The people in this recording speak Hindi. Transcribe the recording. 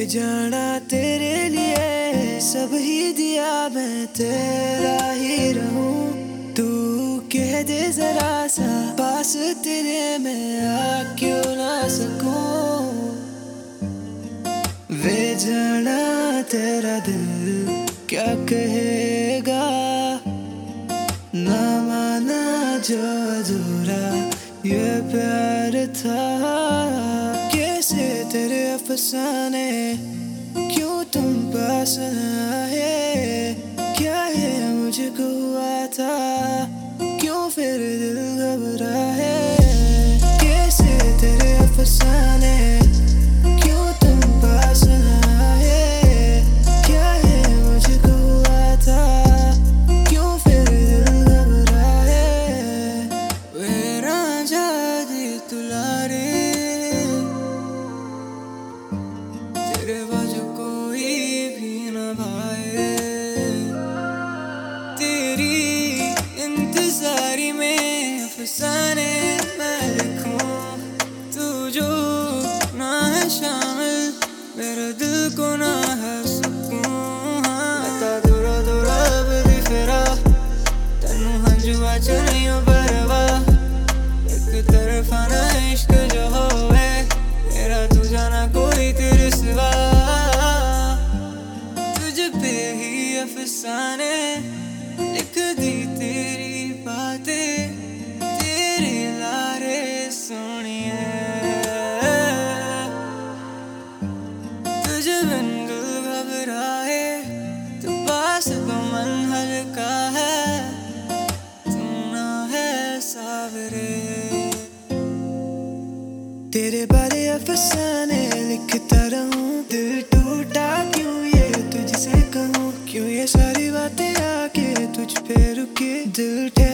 जाना तेरे लिए सब ही दिया, मैं तेरा ही रहूं। तू कह दे जरा सा पास तेरे मैं आ क्यों ना सकूं। वे जाना तेरा दिल क्या कहेगा, ना माना जो अधूरा ये प्यार था। कैसे तेरे अफसाने क्यों तुम पास न आए, क्या है मुझको हुआ था क्यों फिर दिल घबराए। कैसे तेरे अफसाने क्यों तुम पास न आए, क्या है मुझको हुआ था क्यों फिर दिल घबराए। वे रांझा दी दुलारे तेरे बाजू कोई भी न भाए। तेरी इंतजारी में अफसाने मैं लिखूं, तू जो ना है शामिल मेरे दिल को ना है सुकून। मैं दूरा दूरा बदी फिरा तेनू हंजुआ च नहीं हो परवाह। एक तरफा ना इश्क जो होवे मेरा तुझा ना कोई तेरे सिवा। तुझ पे ही अफसाने लिख दी तेरी बातें, तेरे लारे सोनिए। तुझ बिन दिल घबराए तो पास तो मन हल्का है, तू ना है सावरे। तेरे बारे अफसाने लिखता रहूं, दिल टूटा क्यों ये तुझसे कहूं, क्यों ये सारी बातें आके तुझ पे रुके। दिल